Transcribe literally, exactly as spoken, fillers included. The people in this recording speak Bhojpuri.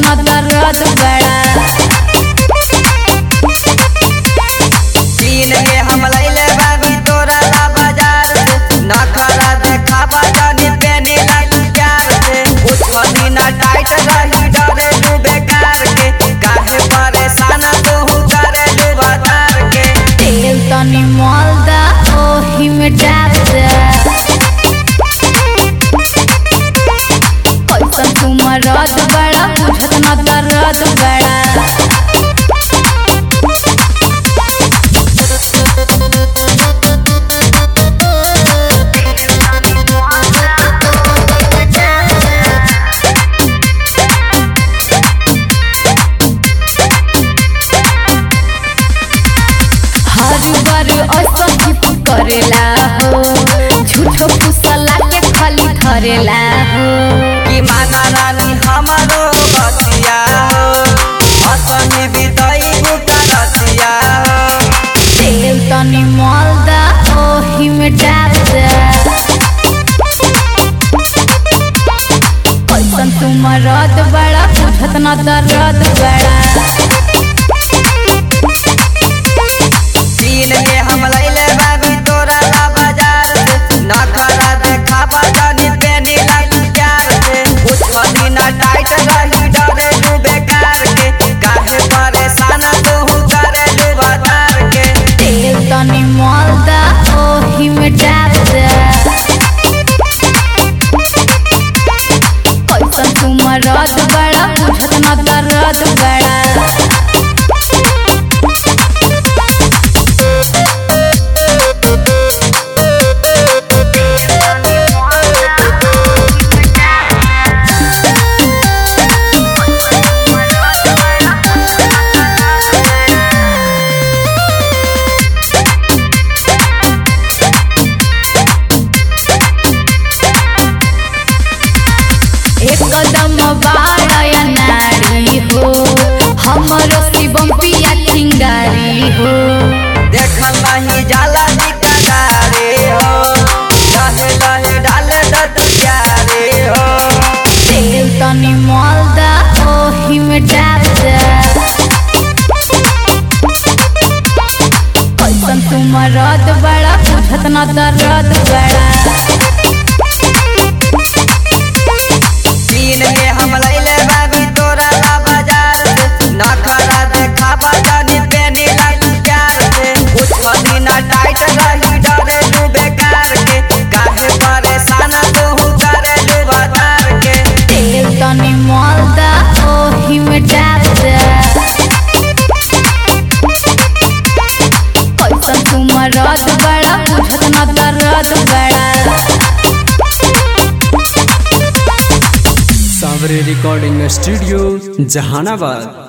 न दर्द बड़ा चीन के हम लैले बाबी तोरा ला बाजार से नखरा देखावा जानी पेनी लाई प्यार से कुछ दिन टाइट रही डरे तू बेकार के काहे परेशान तू करे तू बाजार के तेल तनी मोल दा ओही में डाल दे कैसन तू मरद बड़ा बुझत न दर्द बड़ा करेला हो झूठो फुसला के खाली धरेला हो कि माना रानी हमारो बतिया हो असनी बिदई गुटा रतिया हो तेल तनी मोल दा ओही में डाल दे कैसन तू मरद बड़ा बुझत न दर्द बड़ा चीन के हम लैले बाबी तोरा ला बाजार से नखरा देखावा जानी पेनी लाई प्यार से कुछ दिन टाइट रही डरे तू बेकार के काहे परेशान तू करे तू बाजार के तेल तनी मोल दा ओही में डाल दे कैसन तू मरद बड़ा बुझत न दर्द बड़ा कदम बाड़ा नारी हो हमरो शिवम पिया चिंगारी हो देखल नहीं जाला निकारे हो लहे लहे डाले दत प्यारे हो तेल तनी मोल दा ओही में डाल दे कैसन तू मरद बड़ा बुझत न दर्द बड़ा चीन के हम लैले बाबी तोरा ला बाजार से नखरा देखावा जानी पेनी लाई प्यार से कुछ दिन टाइट रही डरे तू बेकार के काहे परेशान तू करे तू बाजार के तेल तनी मोल दा ओही में डाल दे कैसन तू मरद बड़ा बुझत न दर्द बड़ा सावरे रिकॉर्डिंग स्टूडियो जहानाबाद।